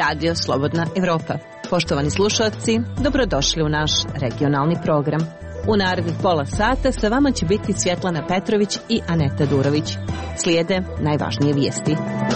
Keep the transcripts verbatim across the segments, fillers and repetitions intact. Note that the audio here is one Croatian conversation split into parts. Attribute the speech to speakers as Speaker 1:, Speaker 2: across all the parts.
Speaker 1: Radio Slobodna Evropa. Poštovani slušalci, dobrodošli u naš regionalni program. U narednih pola sata sa vama će biti Svjetlana Petrović i Aneta Durović. Slijede najvažnije vijesti.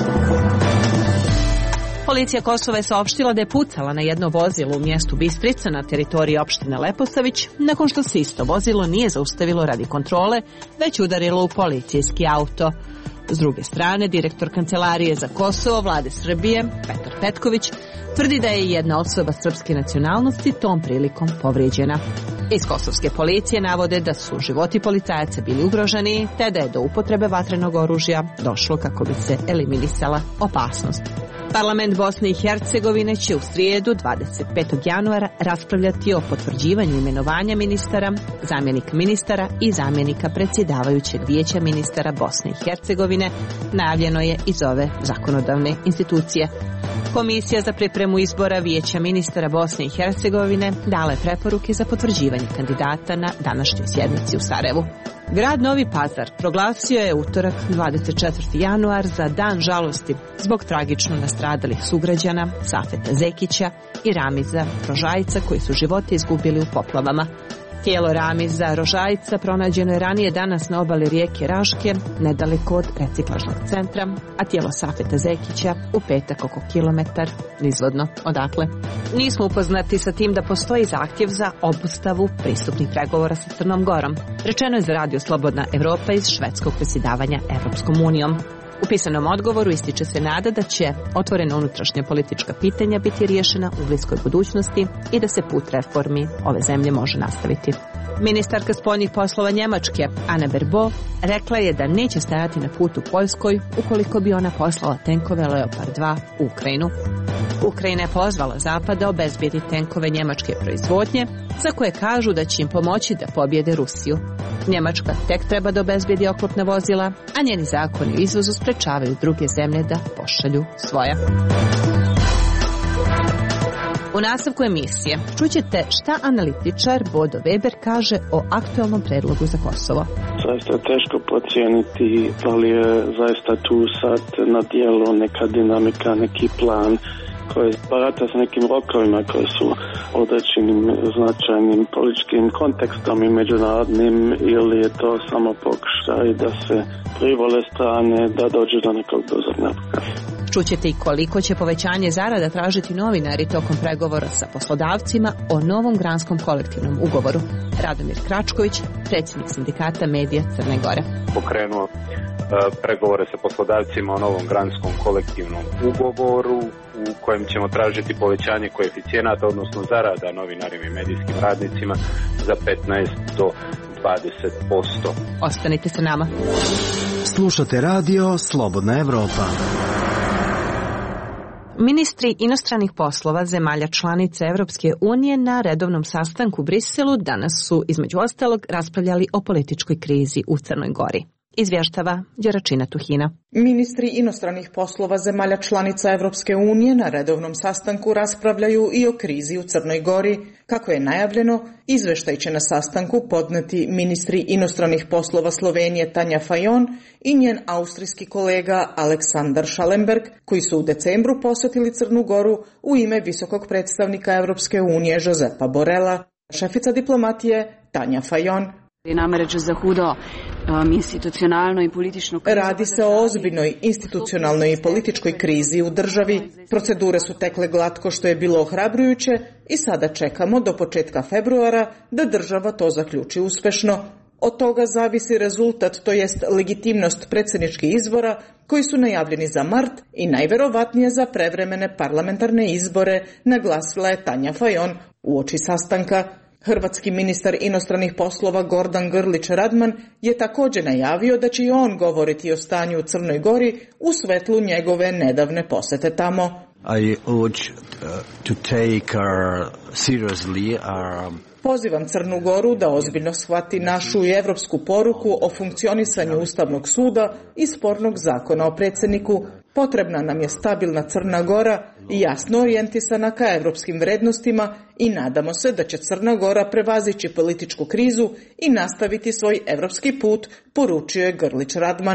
Speaker 1: Policija Kosova je saopštila da je pucala na jedno vozilo u mjestu Bistrica na teritoriji opštine Leposavić, nakon što se isto vozilo nije zaustavilo radi kontrole, već udarilo u policijski auto. S druge strane, direktor Kancelarije za Kosovo Vlade Srbije, Petar Petković, tvrdi da je jedna osoba srpske nacionalnosti tom prilikom povrijeđena. Iz kosovske policije navode da su životi policajaca bili ugroženi, te da je do upotrebe vatrenog oružja došlo kako bi se eliminisala opasnost. Parlament Bosne i Hercegovine će u srijedu dvadeset petog januara raspravljati o potvrđivanju imenovanja ministara, zamjenika ministara i zamjenika predsjedavajućeg vijeća ministara Bosne i Hercegovine, najavljeno je iz ove zakonodavne institucije. Komisija za pripremu izbora vijeća ministara Bosne i Hercegovine dala je preporuke za potvrđivanje kandidata na današnjoj sjednici u Sarajevu. Grad Novi Pazar proglasio je utorak dvadeset četvrti januar za dan žalosti zbog tragično nastradalih sugrađana Safeta Zekića i Ramiza Rožajca koji su živote izgubili u poplavama. Tijelo Ramiza Rožajca pronađeno je ranije danas na obali rijeke Raške, nedaleko od reciklažnog centra, a tijelo Safeta Zekića u petak oko kilometar nizvodno odatle. Nismo upoznati sa tim da postoji zahtjev za obustavu pristupnih pregovora sa Crnom Gorom. Rečeno je za Radio Slobodna Evropa iz švedskog predsjedavanja Evropskom unijom. U pisanom odgovoru ističe se nada da će otvorena unutrašnja politička pitanja biti riješena u bliskoj budućnosti i da se put reformi ove zemlje može nastaviti. Ministarka spoljnih poslova Njemačke, Anna Baerbock, rekla je da neće stajati na putu Poljskoj ukoliko bi ona poslala tenkove Leopard dva u Ukrajinu. Ukrajina je pozvala Zapad da obezbijedi tenkove njemačke proizvodnje, za koje kažu da će im pomoći da pobjede Rusiju. Njemačka tek treba da obezbijedi oklopna vozila, a njeni zakoni o izvozu sprečavaju druge zemlje da pošalju svoja. U nastavku emisije čućete šta analitičar Bodo Weber kaže o aktualnom predlogu za Kosovo.
Speaker 2: Zaista je teško procijeniti da li je zaista tu sad na dijelu neka dinamika, neki plan koji barata s nekim rokovima koji su određenim značajnim političkim kontekstom i međunarodnim, ili je to samo pokušaj da se privole strane da dođe do nekog brzog napretka.
Speaker 1: Čućete i koliko će povećanje zarada tražiti novinari tokom pregovora sa poslodavcima o novom granskom kolektivnom ugovoru. Radomir Kračković, predsjednik sindikata Medija Crne Gore.
Speaker 3: Pokrenuo pregovore sa poslodavcima o novom granskom kolektivnom ugovoru u kojem ćemo tražiti povećanje koeficijenata, odnosno zarada novinarima i medijskim radnicima za petnaest do dvadeset posto.
Speaker 1: Ostanite sa nama.
Speaker 4: Slušate radio Slobodna Evropa.
Speaker 1: Ministri inostranih poslova zemalja članica Evropske unije na redovnom sastanku u Briselu danas su, između ostalog, raspravljali o političkoj krizi u Crnoj Gori. Izvještava Đeračina Tuhina.
Speaker 5: Ministri inostranih poslova zemalja članica Evropske unije na redovnom sastanku raspravljaju i o krizi u Crnoj Gori. Kako je najavljeno, izveštaj će na sastanku podneti ministri inostranih poslova Slovenije Tanja Fajon i njen austrijski kolega Aleksandar Schallenberg, koji su u decembru posjetili Crnu Goru u ime visokog predstavnika Evropske unije Josepa Borela. Šefica diplomatije Tanja Fajon. Radi se o ozbiljnoj institucionalnoj i političkoj krizi u državi. Procedure su tekle glatko, što je bilo ohrabrujuće, i sada čekamo do početka februara da država to zaključi uspešno. Od toga zavisi rezultat, to jest legitimnost predsjedničkih izbora koji su najavljeni za mart i najverovatnije za prevremene parlamentarne izbore, naglasila je Tanja Fajon uoči sastanka. Hrvatski ministar inostranih poslova Gordan Grlić Radman je također najavio da će i on govoriti o stanju u Crnoj Gori u svetlu njegove nedavne posjete tamo.
Speaker 4: I urge uh, to take our seriously our
Speaker 5: Pozivam Crnu Goru da ozbiljno shvati našu i evropsku poruku o funkcionisanju Ustavnog suda i spornog zakona o predsjedniku. Potrebna nam je stabilna Crna Gora i jasno orijentisana ka evropskim vrednostima i nadamo se da će Crna Gora prevazići političku krizu i nastaviti svoj evropski put, poručio je Grlić Radman.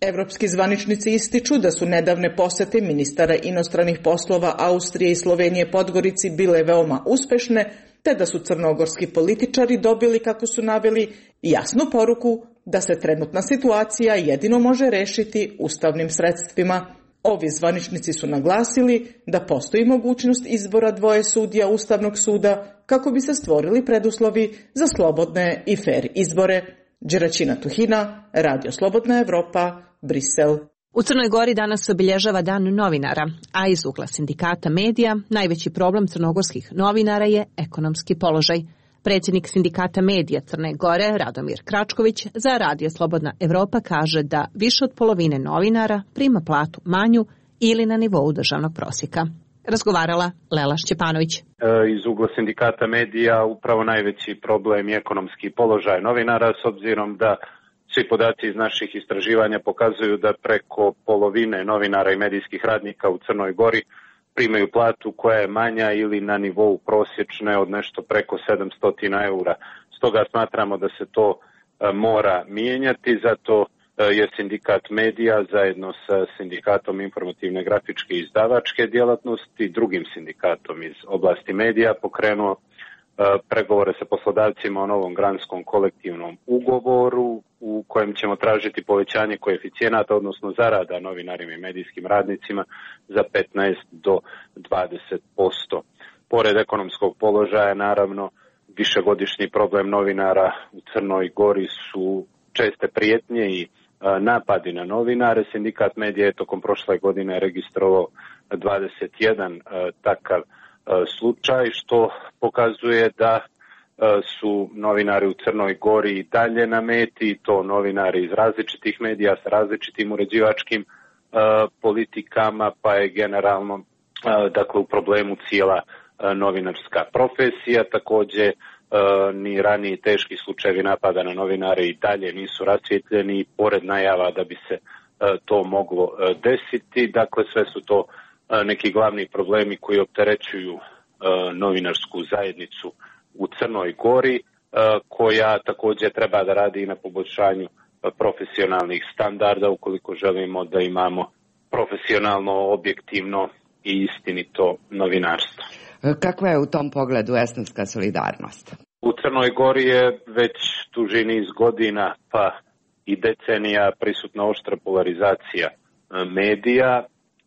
Speaker 5: Evropski zvaničnici ističu da su nedavne posete ministara inostranih poslova Austrije i Slovenije Podgorici bile veoma uspešne, te da su crnogorski političari dobili, kako su naveli, jasnu poruku da se trenutna situacija jedino može rešiti ustavnim sredstvima. Ovi zvaničnici su naglasili da postoji mogućnost izbora dvoje sudija Ustavnog suda kako bi se stvorili preduslovi za slobodne i fer izbore. Đeraćina Tuhina, Radio Slobodna Evropa, Brisel.
Speaker 1: U Crnoj Gori danas se obilježava Dan novinara, a iz ugla sindikata medija najveći problem crnogorskih novinara je ekonomski položaj. Predsjednik sindikata medija Crne Gore, Radomir Kračković, za Radio Slobodna Evropa kaže da više od polovine novinara prima platu manju ili na nivou državnog prosjeka. Razgovarala Lela Šćepanović.
Speaker 3: Iz ugla sindikata medija upravo najveći problem je ekonomski položaj novinara, s obzirom da svi podaci iz naših istraživanja pokazuju da preko polovine novinara i medijskih radnika u Crnoj Gori primaju platu koja je manja ili na nivou prosječne od nešto preko sedamsto eura. Stoga smatramo da se to mora mijenjati, zato je sindikat medija zajedno sa sindikatom informativne grafičke i izdavačke djelatnosti, drugim sindikatom iz oblasti medija, pokrenuo pregovore sa poslodavcima o novom granskom kolektivnom ugovoru u kojem ćemo tražiti povećanje koeficijenata, odnosno zarada novinarima i medijskim radnicima za petnaest do dvadeset posto. Pored ekonomskog položaja, naravno, višegodišnji problem novinara u Crnoj Gori su česte prijetnje i napadi na novinare. Sindikat medija je tokom prošle godine registrovao dvadeset jedan takav slučaj, što pokazuje da su novinari u Crnoj Gori i dalje na meti, to novinari iz različitih medija sa različitim uređivačkim politikama, pa je generalno dakle u problemu cijela novinarska profesija. Također ni raniji teški slučajevi napada na novinare i dalje nisu rasvjetljeni, pored najava da bi se to moglo desiti. Dakle, sve su to neki glavni problemi koji opterećuju novinarsku zajednicu u Crnoj Gori, koja također treba da radi i na poboljšanju profesionalnih standarda ukoliko želimo da imamo profesionalno, objektivno i istinito novinarstvo.
Speaker 6: Kakva je u tom pogledu etnička solidarnost?
Speaker 3: U Crnoj Gori je već duži niz godina pa i decenija prisutna oštra polarizacija medija,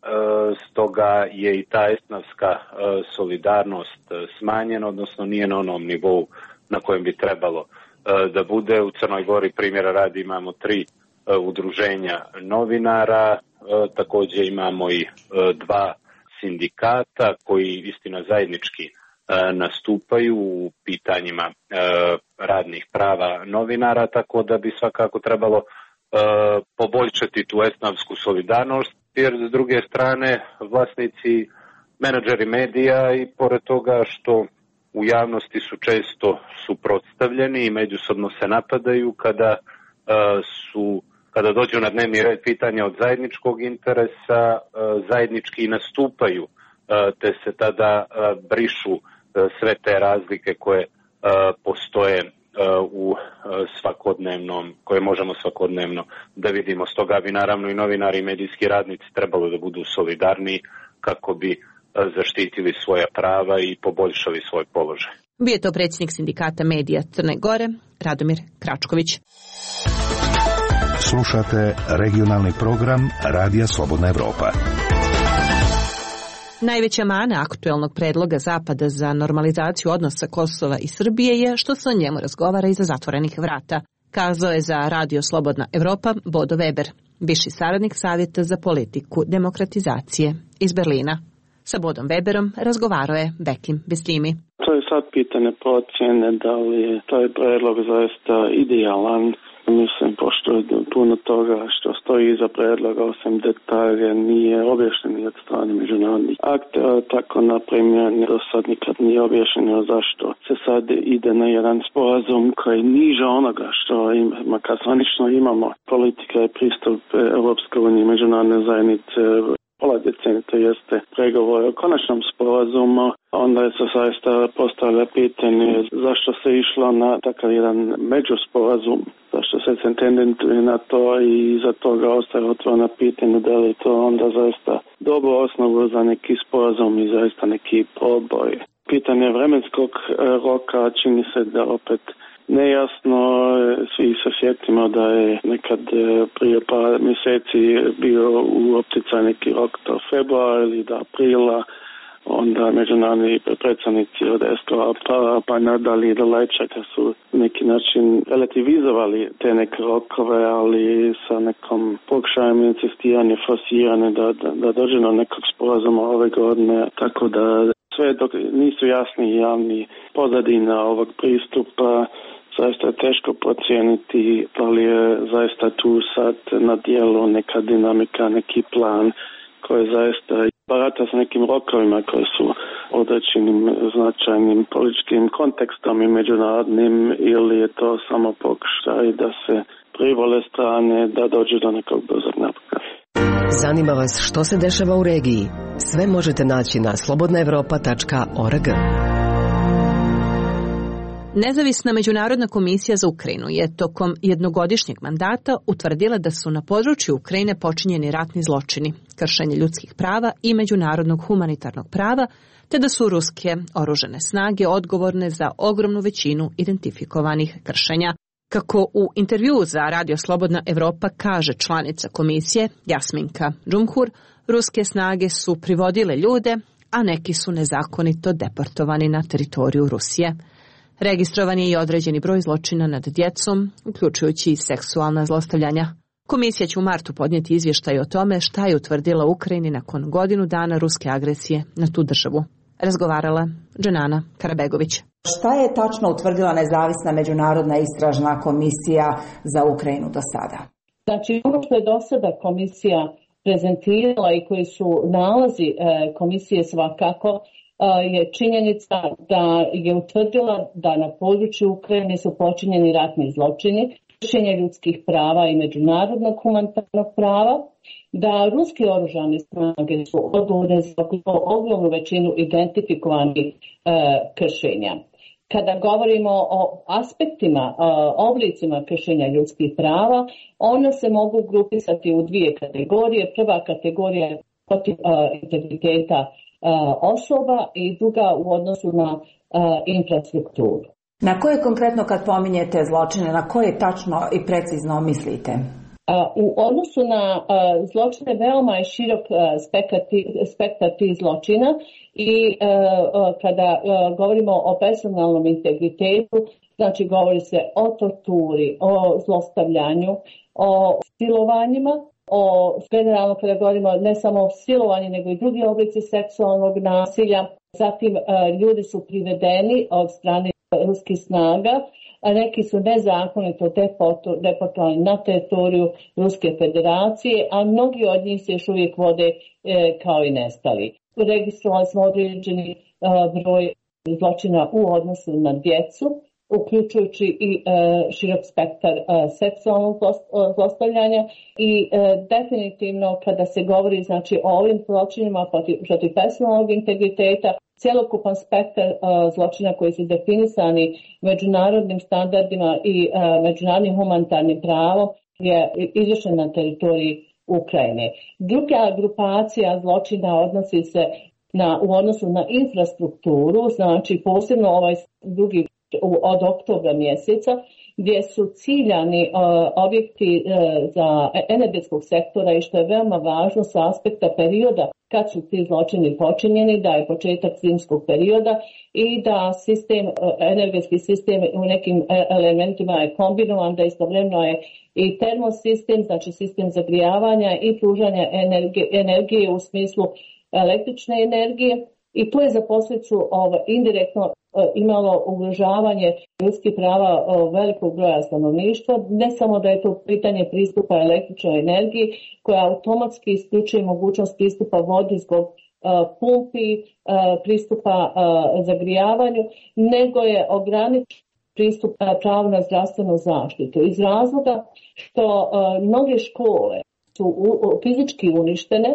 Speaker 3: stoga je i ta etnička solidarnost smanjena, odnosno nije na onom nivou na kojem bi trebalo da bude. U Crnoj Gori primjera radi imamo tri udruženja novinara, također imamo i dva sindikata koji istina zajednički nastupaju u pitanjima radnih prava novinara, tako da bi svakako trebalo poboljšati tu etničku solidarnost, jer s druge strane vlasnici, menadžeri medija i pored toga što u javnosti su često suprotstavljeni i međusobno se napadaju kada su kada dođu na dnevni red pitanja od zajedničkog interesa, zajednički nastupaju, te se tada brišu sve te razlike koje postoje u svakodnevnom, koje možemo svakodnevno da vidimo. Stoga bi naravno i novinari i medijski radnici trebalo da budu solidarniji kako bi zaštitili svoja prava i poboljšali svoj položaj.
Speaker 1: Bio je to predsjednik sindikata medija Crne Gore, Radomir Kračković.
Speaker 7: Slušate regionalni program Radija Slobodna Evropa.
Speaker 1: Najveća mana aktuelnog predloga Zapada za normalizaciju odnosa Kosova i Srbije je što se o njemu razgovara iza zatvorenih vrata, kazao je za Radio Slobodna Evropa Bodo Weber, viši saradnik Savjeta za politiku demokratizacije iz Berlina. Sa Bodom Weberom razgovarao je Bekim Beslimi.
Speaker 2: To je sad pitanje procjene da li je taj predlog zaista idealan. Mislim, pošto puno toga što stoji iza predloga, osim detalje, nije objašnjeno od strane međunarodnih aktera, tako na primjer do sad nikad nije objašnjeno zašto se sad ide na jedan sporazum koji niže onoga što ima, kad zvanično imamo politika i pristup Europske unije, međunarodne zajednice pola decenije, to jeste pregovor o konačnom sporazumu. Onda je se zaista postavlja pitanje zašto se išlo na takav jedan međusporazum, zašto se tendentuje na to i iza toga ostaje otvoreno pitanje da li je to onda zaista dobro osnovu za neki sporazum i zaista neki proboj. Pitanje vremenskog roka čini se da opet nejasno, svi se sjetimo da je nekad prije par mjeseci bio u opticaj neki rok do februara ili do aprila, onda međunarodni predstavnici od es ke a pa, pa nadalje do Lajčaka su neki način relativizovali te neke rokove, ali sa nekom pokušajem insistiranja, forsiranja da, da, da dođe do nekog sporazuma ove godine, tako da sve dok nisu jasni javni pozadina ovog pristupa, zaista je teško procijeniti da li je zaista tu sad na dijelu neka dinamika, neki plan koji zaista barata s nekim rokovima koji su određenim značajnim političkim kontekstom i međunarodnim, ili je to samo pokušaj da se privole strane da dođe do nekog brzog napretka.
Speaker 8: Zanima vas što se dešava u regiji? Sve možete naći na slobodna evropa tačka org.
Speaker 1: Nezavisna međunarodna komisija za Ukrajinu je tokom jednogodišnjeg mandata utvrdila da su na području Ukrajine počinjeni ratni zločini, kršenje ljudskih prava i međunarodnog humanitarnog prava, te da su ruske oružane snage odgovorne za ogromnu većinu identifikovanih kršenja. Kako u intervjuu za Radio Slobodna Evropa kaže članica komisije Jasminka Džumhur, ruske snage su privodile ljude, a neki su nezakonito deportovani na teritoriju Rusije. Registrovan je i određeni broj zločina nad djecom, uključujući i seksualna zlostavljanja. Komisija će u martu podnijeti izvještaj o tome šta je utvrdila Ukrajini nakon godinu dana ruske agresije na tu državu. Razgovarala Dženana Karabegović.
Speaker 9: Šta je tačno utvrdila nezavisna međunarodna istražna komisija za Ukrajinu do sada?
Speaker 10: Znači, ono što je do sada komisija prezentirala i koji su nalazi e, komisije svakako, je činjenica da je utvrdila da na području Ukrajine su počinjeni ratni zločini, kršenje ljudskih prava i međunarodnog humanitarnog prava, da ruske oružane snage su odgovorne za ogromnu većinu identifikovanih e, kršenja. Kada govorimo o aspektima, oblicima kršenja ljudskih prava, one se mogu grupisati u dvije kategorije. Prva kategorija je protiv integriteta osoba i druga u odnosu na infrastrukturu.
Speaker 9: Na koje konkretno kad pominjete zločine, na koje tačno i precizno mislite?
Speaker 10: U odnosu na zločine veoma je širok spektar tih zločina i kada govorimo o personalnom integritetu, znači govori se o torturi, o zlostavljanju, o silovanjima, o generalno kada govorimo ne samo o silovanju nego i drugi oblici seksualnog nasilja. Zatim ljudi su privedeni od strane ruskih snaga, a neki su nezakonito deportovani na teritoriju Ruske federacije, a mnogi od njih se još uvijek vode e, kao i nestali. Registrovali smo određeni e, broj zločina u odnosu na djecu, uključujući i e, širok spektar e, seksualnog zlostavljanja i e, definitivno kada se govori znači, o ovim zločinima protiv, protiv personalnog integriteta, cjelokupan spektar uh, zločina koji su definisani međunarodnim standardima i uh, međunarodnim humanitarnim pravom je izvršen na teritoriji Ukrajine. Druga grupacija zločina odnosi se na, u odnosu na infrastrukturu, znači posebno ovaj drugi od oktobra mjeseca, gdje su ciljani uh, objekti uh, za energetskog sektora i što je veoma važno sa aspekta perioda kad su ti zločini počinjeni, da je početak zimskog perioda i da sistem, energetski sistem u nekim elementima je kombinovan, da istovremeno je i termosistem, znači sistem zagrijavanja i pružanja energije, energije u smislu električne energije. I to je za posljedicu ovo, indirektno imalo ugrožavanje ljudskih prava velikog broja stanovništva. Ne samo da je to pitanje pristupa električnoj energiji koja automatski isključuje mogućnost pristupa vodi zbog pumpi, pristupa zagrijavanju, nego je ograničen pristup pravo na zdravstvenu zaštitu. Iz razloga što mnoge škole su fizički uništene,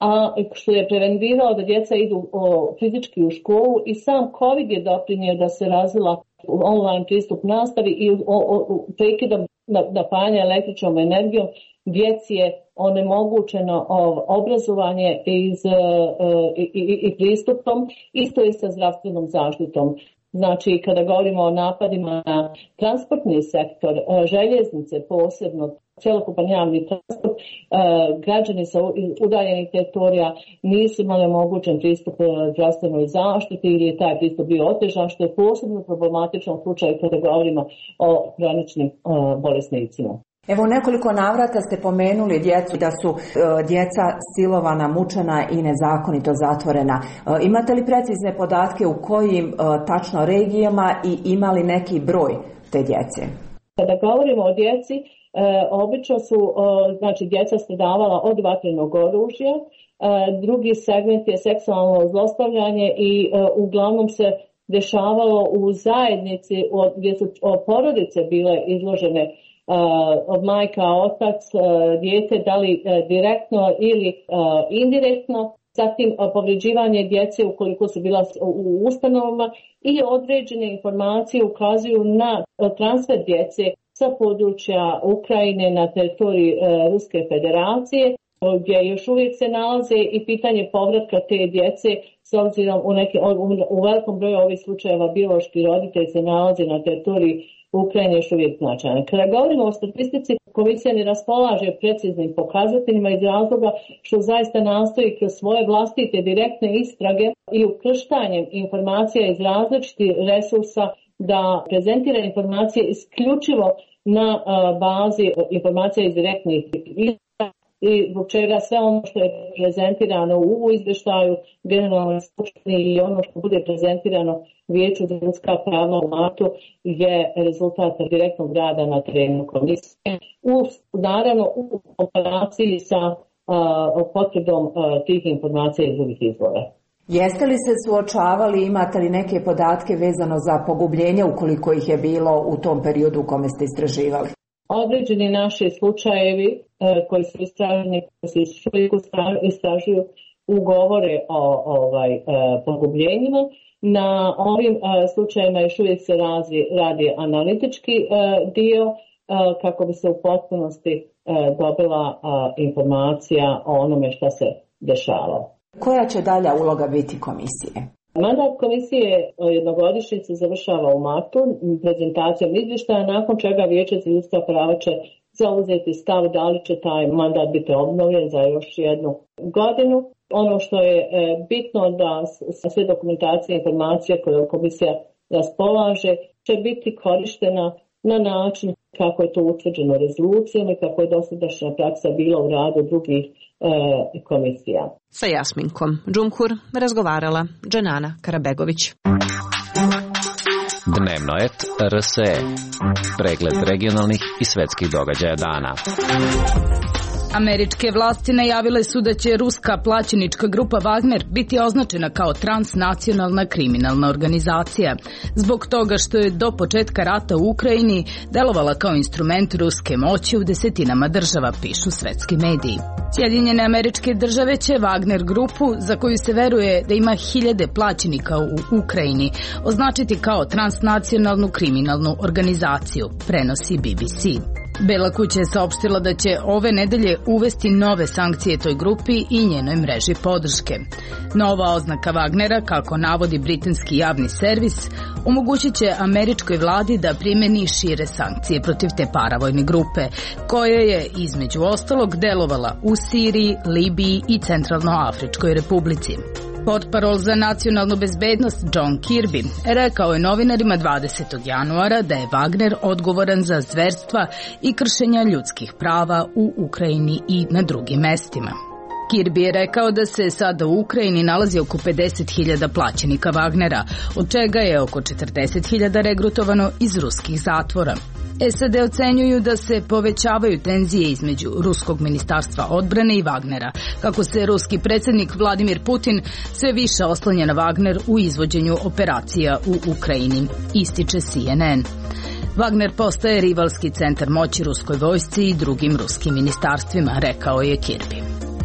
Speaker 10: a što je prevenirao da djeca idu o, fizički u školu i sam COVID je doprinio da se razvila online pristup nastavi i prekidom napajanja električnom energijom djeci je onemogućeno obrazovanje iz, i, i, i pristupom, isto i sa zdravstvenom zaštitom. Znači, kada govorimo o napadima na transportni sektor, željeznice posebno, cjelokupan javni transport, građani sa udaljenih teritorija nisu imali omogućen pristup zdravstvenoj zaštiti ili je taj pristup bio otežan, što je posebno problematično u slučaju kada govorimo o hroničnim bolesnicima.
Speaker 9: Evo, nekoliko navrata ste pomenuli djecu, da su e, djeca silovana, mučena i nezakonito zatvorena. E, imate li precizne podatke u kojim e, tačno regijama i ima li neki broj te djece?
Speaker 10: Kada govorimo o djeci, e, obično su e, znači, djeca stradavala od vatrenog oružja, e, drugi segment je seksualno zlostavljanje i e, uglavnom se dešavalo u zajednici od, gdje su porodice bile izložene od majka, otac, dijete, da li direktno ili indirektno, zatim povređivanje djece ukoliko su bila u ustanovama i određene informacije ukazuju na transfer djece sa područja Ukrajine na teritoriji Ruske federacije, gdje još uvijek se nalaze i pitanje povratka te djece s obzirom u, neki, u velikom broju ovih slučajeva biološki roditelji se nalaze na teritoriji Ukrajine još uvijek značajna. Kada govorimo o statistici, komisija ne raspolaže preciznim pokazateljima iz razloga što zaista nastoji kroz svoje vlastite direktne istrage i ukrštanjem informacija iz različitih resursa da prezentira informacije isključivo na bazi informacija iz direktnih istraga i zbog čega sve ono što je prezentirano u izvještaju Generalnoj skupštini i ono što bude prezentirano Vijeću za ljudska prava u martu je rezultat direktnog rada na terenu komisije, u, naravno u komparaciji sa a, potrebom a, tih informacija iz drugih izvora.
Speaker 9: Jeste li se suočavali, imate li neke podatke vezano za pogubljenje ukoliko ih je bilo u tom periodu u kome ste istraživali?
Speaker 10: Određeni naši slučajevi a, koji su istraženi, koji se istražuju, ugovore o ovaj, a, pogubljenjima. Na ovim uh, slučajevima još uvijek se razi, radi analitički uh, dio uh, kako bi se u potpunosti uh, dobila uh, informacija o onome što se dešavalo.
Speaker 9: Koja će dalja uloga biti komisije?
Speaker 10: Mandat komisije jednogodišnji se završava u martu prezentacijom izvještaja, nakon čega Vijeće za ljudska prava će zauzeti stav da li će taj mandat biti obnovljen za još jednu godinu. Ono što je bitno da sve dokumentacije i informacije koje komisija raspolaže će biti korištena na način kako je to utvrđeno rezolucijom i kako je dosadašnja praksa bila u radu drugih e, komisija.
Speaker 1: Sa Jasminkom Džumhur razgovarala Dženana Karabegović.
Speaker 11: Dnevno et R S E. Pregled regionalnih i svetskih događaja dana.
Speaker 12: Američke vlasti najavile su da će ruska plaćenička grupa Wagner biti označena kao transnacionalna kriminalna organizacija, zbog toga što je do početka rata u Ukrajini delovala kao instrument ruske moći u desetinama država, pišu svetski mediji. Sjedinjene Američke države će Wagner grupu, za koju se veruje da ima hiljade plaćenika u Ukrajini, označiti kao transnacionalnu kriminalnu organizaciju, prenosi B B C. Bela kuća je saopštila da će ove nedelje uvesti nove sankcije toj grupi i njenoj mreži podrške. Nova oznaka Wagnera, kako navodi britanski javni servis, omogućit će američkoj vladi da primeni šire sankcije protiv te paravojne grupe, koja je između ostalog delovala u Siriji, Libiji i Centralnoafričkoj republici. Portparol za nacionalnu bezbednost John Kirby rekao je novinarima dvadesetog januara da je Wagner odgovoran za zverstva i kršenja ljudskih prava u Ukrajini i na drugim mestima. Kirby je rekao da se sada u Ukrajini nalazi oko pedeset hiljada plaćenika Wagnera, od čega je oko četrdeset hiljada regrutovano iz ruskih zatvora. S A D ocenjuju da se povećavaju tenzije između Ruskog ministarstva odbrane i Wagnera, kako se ruski predsjednik Vladimir Putin sve više oslanja na Wagner u izvođenju operacija u Ukrajini, ističe C N N. Wagner postaje rivalski centar moći ruskoj vojsci i drugim ruskim ministarstvima, rekao je Kirby.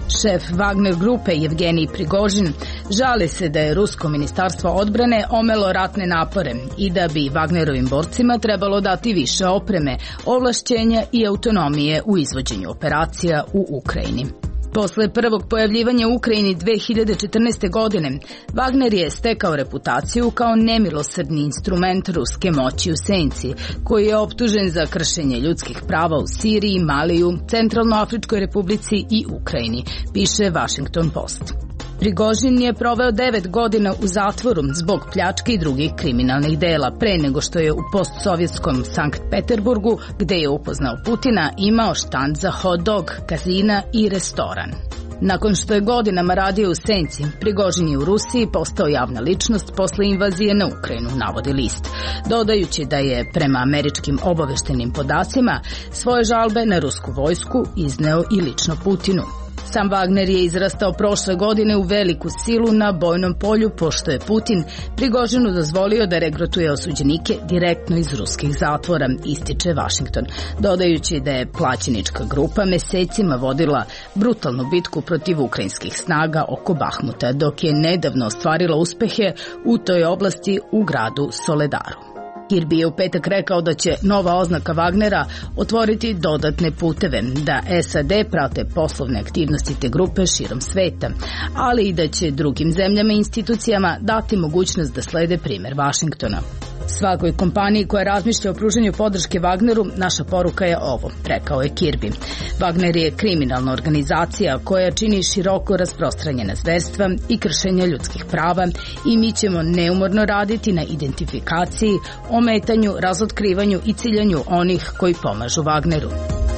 Speaker 12: Šef Wagner grupe Jevgenij Prigožin žali se da je Rusko ministarstvo odbrane omelo ratne napore i da bi Wagnerovim borcima trebalo dati više opreme, ovlašćenja i autonomije u izvođenju operacija u Ukrajini. Posle prvog pojavljivanja u Ukrajini dve hiljade četrnaeste. godine, Wagner je stekao reputaciju kao nemilosrdni instrument ruske moći u senci, koji je optužen za kršenje ljudskih prava u Siriji, Maliju, Centralnoafričkoj republici i Ukrajini, piše Washington Post. Prigožin je proveo devet godina u zatvoru zbog pljačke i drugih kriminalnih dela pre nego što je u postsovjetskom Sankt Peterburgu, gde je upoznao Putina, imao štand za hot dog, kazina i restoran. Nakon što je godinama radio u senci, Prigožin je u Rusiji postao javna ličnost posle invazije na Ukrajinu, navodi list, dodajući da je prema američkim obaveštenim podacima svoje žalbe na rusku vojsku izneo i lično Putinu. Sam Wagner je izrastao prošle godine u veliku silu na bojnom polju, pošto je Putin Prigožinu dozvolio da regrutuje osuđenike direktno iz ruskih zatvora, ističe Washington, dodajući da je plaćenička grupa mesecima vodila brutalnu bitku protiv ukrajinskih snaga oko Bahmuta, dok je nedavno ostvarila uspehe u toj oblasti u gradu Soledaru. Kirby je u petak rekao da će nova oznaka Wagnera otvoriti dodatne puteve, da S A D prate poslovne aktivnosti te grupe širom sveta, ali i da će drugim zemljama i institucijama dati mogućnost da slede primer Vašingtona. Svakoj kompaniji koja razmišlja o pružanju podrške Wagneru, naša poruka je ovo, rekao je Kirby. Wagner je kriminalna organizacija koja čini široko rasprostranjena zverstva i kršenja ljudskih prava i mi ćemo neumorno raditi na identifikaciji, ometanju, razotkrivanju i ciljanju onih koji pomažu Wagneru.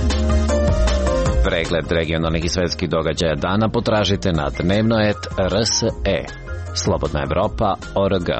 Speaker 11: Pregled regionalnih i svetskih događaja dana potražite na dnevnoet R S E. Slobodna Evropa O R G.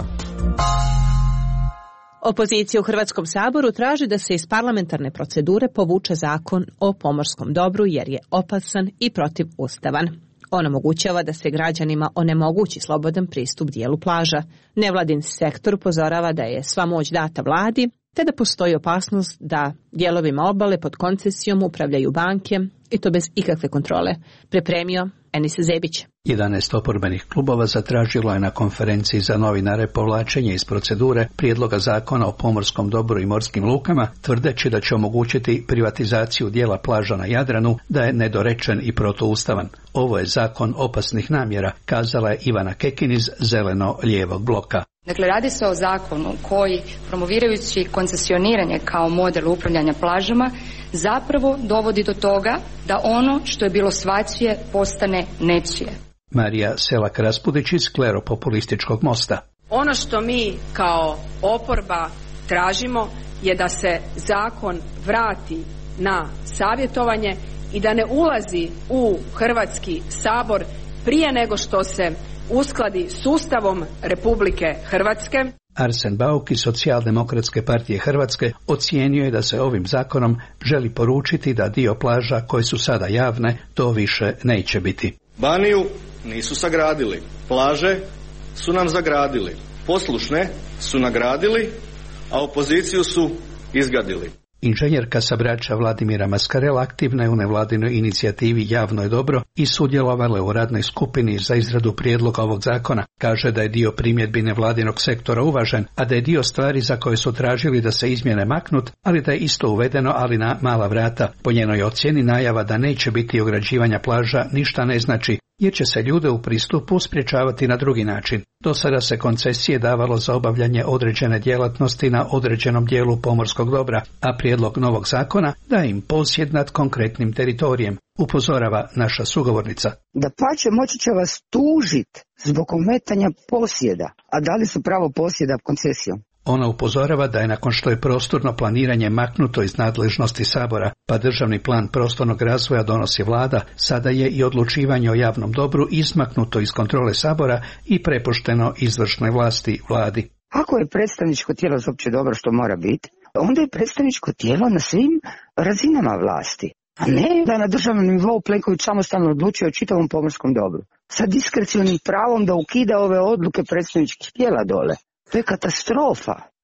Speaker 1: Opozicija u Hrvatskom saboru traži da se iz parlamentarne procedure povuče zakon o pomorskom dobru jer je opasan i protivustavan. On omogućava da se građanima onemogući slobodan pristup dijelu plaža. Nevladin sektor upozorava da je sva moć data vladi, te da postoji opasnost da dijelovima obale pod koncesijom upravljaju banke i to bez ikakve kontrole. Pripremio Enis Zebić.
Speaker 13: jedanaest oporbenih klubova zatražilo je na konferenciji za novinare povlačenje iz procedure prijedloga zakona o pomorskom dobru i morskim lukama, tvrdeći da će omogućiti privatizaciju dijela plaža na Jadranu, da je nedorečen i protuustavan. Ovo je zakon opasnih namjera, kazala je Ivana Kekin iz Zeleno-lijevog bloka.
Speaker 14: Dakle, radi se o zakonu koji, promovirajući koncesioniranje kao model upravljanja plažama, zapravo dovodi do toga da ono što je bilo svačije postane nečije.
Speaker 13: Marija Selak-Raspudić iz Kleropopulističkog mosta.
Speaker 15: Ono što mi kao oporba tražimo je da se zakon vrati na savjetovanje i da ne ulazi u Hrvatski sabor prije nego što se uskladi s Ustavom Republike Hrvatske.
Speaker 13: Arsen Bauk iz Socijaldemokratske partije Hrvatske ocijenio je da se ovim zakonom želi poručiti da dio plaža koje su sada javne to više neće biti.
Speaker 16: Baniju nisu sagradili, plaže su nam zagradili, poslušne su nagradili, a opoziciju su izgadili.
Speaker 13: Inženjerka sa Brača Vladimira Maskarela aktivna je u nevladinoj inicijativi Javno je dobro i sudjelovala u radnoj skupini za izradu prijedloga ovog zakona. Kaže da je dio primjedbi nevladinog sektora uvažen, a da je dio stvari za koje su tražili da se izmjene maknut, ali da je isto uvedeno, ali na mala vrata. Po njenoj ocjeni najava da neće biti ograđivanja plaža ništa ne znači, jer će se ljude u pristupu sprječavati na drugi način. Do sada se koncesije davalo za obavljanje određene djelatnosti na određenom dijelu pomorskog dobra, a prijedlog novog zakona daje im posjed nad konkretnim teritorijem, upozorava naša sugovornica.
Speaker 17: Da pače moći će vas tužiti zbog ometanja posjeda, a dali su pravo posjeda koncesijom.
Speaker 13: Ona upozorava da je nakon što je prostorno planiranje maknuto iz nadležnosti Sabora, pa državni plan prostornog razvoja donosi vlada, sada je i odlučivanje o javnom dobru izmaknuto iz kontrole Sabora i prepušteno izvršnoj vlasti, vladi.
Speaker 17: Ako je predstavničko tijelo za opće dobro što mora biti, onda je predstavničko tijelo na svim razinama vlasti. A ne da na državnom nivou Plenković samostalno odlučuje o čitavom pomorskom dobru. Sa diskrecionim pravom da ukida ove odluke predstavničkih tijela dole. To je katastrofa.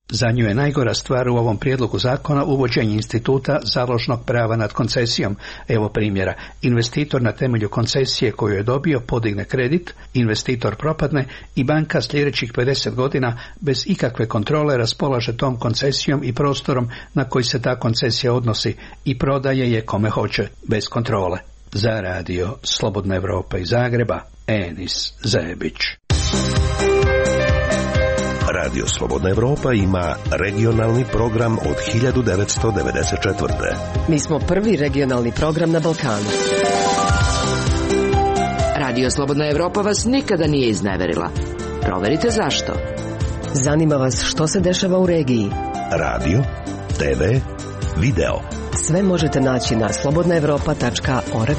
Speaker 13: Za nju je najgora stvar u ovom prijedlogu zakona uvođenje instituta založnog prava nad koncesijom. Evo primjera. Investitor na temelju koncesije koju je dobio podigne kredit, investitor propadne i banka sljedećih pedeset godina bez ikakve kontrole raspolaže tom koncesijom i prostorom na koji se ta koncesija odnosi i prodaje je kome hoće, bez kontrole. Za radio Slobodna Evropa iz Zagreba, Enis Zebić.
Speaker 18: Radio Slobodna Evropa ima regionalni program od hiljadu devetsto devedeset četvrte.
Speaker 8: Mi smo prvi regionalni program na Balkanu.
Speaker 19: Radio Slobodna Evropa vas nikada nije izneverila. Proverite zašto.
Speaker 8: Zanima vas što se dešava u regiji.
Speaker 18: Radio, te ve, video.
Speaker 8: Sve možete naći na slobodna evropa tačka org.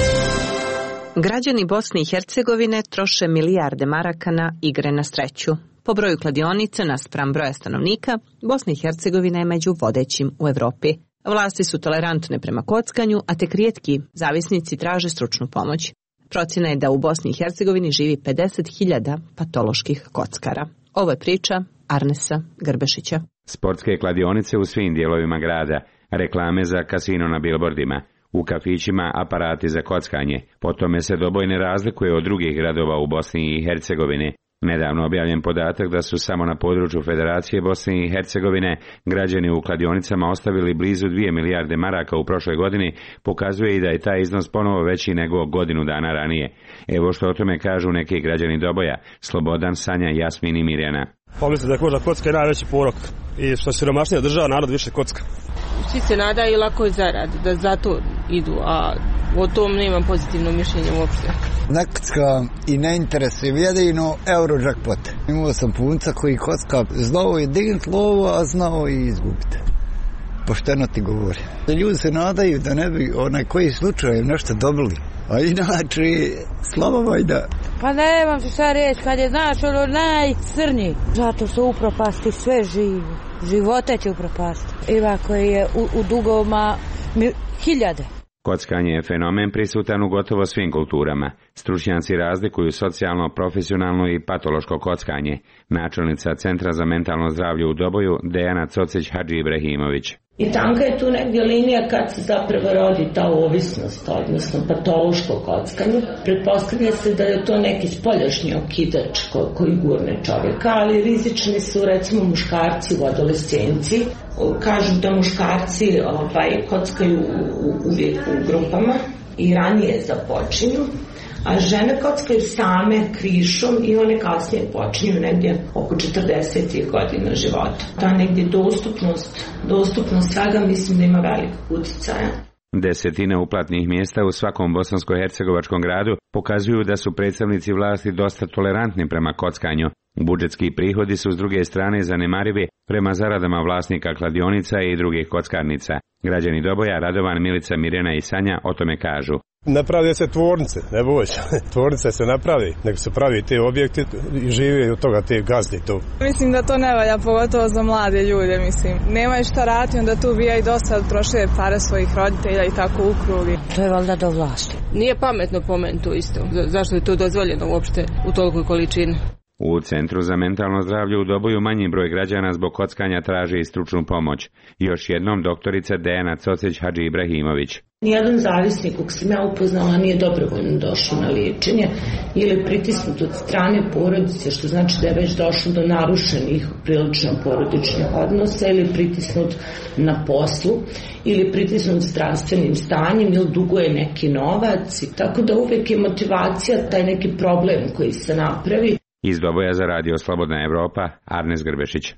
Speaker 1: Građani Bosne i Hercegovine troše milijarde maraka na igre na sreću. Po broju kladionica naspram broja stanovnika, Bosna i Hercegovina je među vodećim u Evropi. Vlasti su tolerantne prema kockanju, a tek rijetki zavisnici traže stručnu pomoć. Procjena je da u Bosni i Hercegovini živi pedeset hiljada patoloških kockara. Ovo je priča Arnesa Grbešića.
Speaker 20: Sportske kladionice u svim dijelovima grada, reklame za kasino na bilbordima, u kafićima aparati za kockanje. Po tome se doboj ne razlikuje od drugih gradova u Bosni i Hercegovini. Nedavno objavljen podatak da su samo na području Federacije Bosne i Hercegovine građani u kladionicama ostavili blizu dvije milijarde maraka u prošloj godini, pokazuje i da je taj iznos ponovo veći nego godinu dana ranije. Evo što o tome kažu neki građani Doboja, Slobodan, Sanja, Jasmin i Mirjana.
Speaker 21: Pomisli da je možda kocka je najveći porok i što siromašnija država, narod više kocka.
Speaker 22: Svi se nadaju lakoj zaradi, da zato idu, a o tom nemam pozitivno mišljenje uopšte.
Speaker 23: Ne kockam i ne interesuje jedino Eurojackpot. Imao sam punca koji kocka, znao je dignut lovo, a znao i izgubiti. Pošteno ti govori. Ljudi se nadaju da ne bi onaj koji slučaj nešto dobili. A inače, slabo vajda.
Speaker 24: Pa ne vam se sad reći, kad je znaš ono najcrnji. Zato su upropasti sve živo. Živote će upropasti. Iva koji je u, u dugovima mil, hiljade.
Speaker 20: Kockanje je fenomen prisutan u gotovo svim kulturama. Stručnjaci razlikuju socijalno, profesionalno i patološko kockanje. Načelnica Centra za mentalno zdravlje u Doboju, Dejana Cocić Hadži Ibrahimović.
Speaker 25: I tanka je tu negdje linija kad se zapravo rodi ta ovisnost, odnosno patološko kockanje. Pretpostavlja se da je to neki spoljašnji okidač ko, koji gurne čovjeka, ali rizični su recimo muškarci u adolescenciji. Kažu da muškarci ovaj, kockaju uvijek u grupama i ranije započinju, a žene kockaju same krišom i one kasnije počinju negdje oko četrdesetih godina života. Ta negdje dostupnost, dostupnost svega mislim da ima velikog utjecaja.
Speaker 20: Desetine uplatnih mjesta u svakom bosansko-hercegovačkom gradu pokazuju da su predstavnici vlasti dosta tolerantni prema kockanju. Budžetski prihodi su s druge strane zanemarivi prema zaradama vlasnika kladionica i drugih kockarnica. Građani Doboja, Radovan, Milica, Mirjana i Sanja o tome kažu.
Speaker 21: Napravljaju se tvornice, ne boj se. Tvornice se napravi, nego se pravi te objekti i žive od toga te gazde tu.
Speaker 26: Mislim da to ne valja, pogotovo za mlade ljude, mislim. Nemaju šta raditi, onda tu bija i dosta troše pare svojih roditelja i tako u krugi.
Speaker 24: To je valjda do vlasti.
Speaker 22: Nije pametno pomenuti to isto. Zašto je to dozvoljeno uopšte u tolikoj količini?
Speaker 20: U Centru za mentalno zdravlje u Doboju manji broj građana zbog kockanja traži i stručnu pomoć. Još jednom doktorica Dejana Cocić Hadži Ibrahimović.
Speaker 25: Nijedan zavisnik kog sam ja upoznala nije dobrovoljno došao na liječenje ili pritisnut od strane porodice, što znači da je već došlo do narušenih prilično porodičnih odnosa ili pritisnut na poslu ili pritisnut zdravstvenim stanjem ili duguje neki novac. Tako da uvijek je motivacija taj neki problem koji se napravi.
Speaker 20: Iz Doboja za radio Slobodna Evropa, Arnes Grbešić.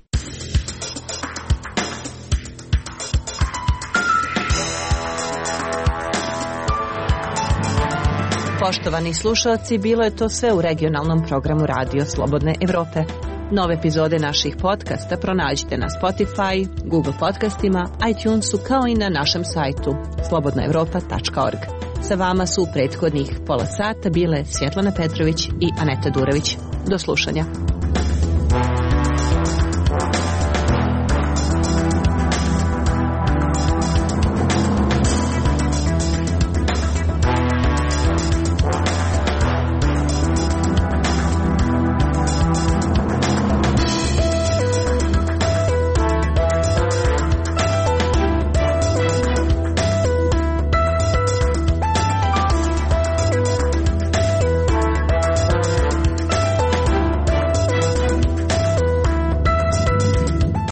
Speaker 1: Poštovani slušalci, bilo je to sve u regionalnom programu Radio Slobodne Evrope. Nove epizode naših podcasta pronađite na Spotify, Google podcastima, iTunesu kao i na našem sajtu slobodna evropa tačka org. Sa vama su u prethodnih pola sata bile Svjetlana Petrović i Aneta Durević. Do slušanja.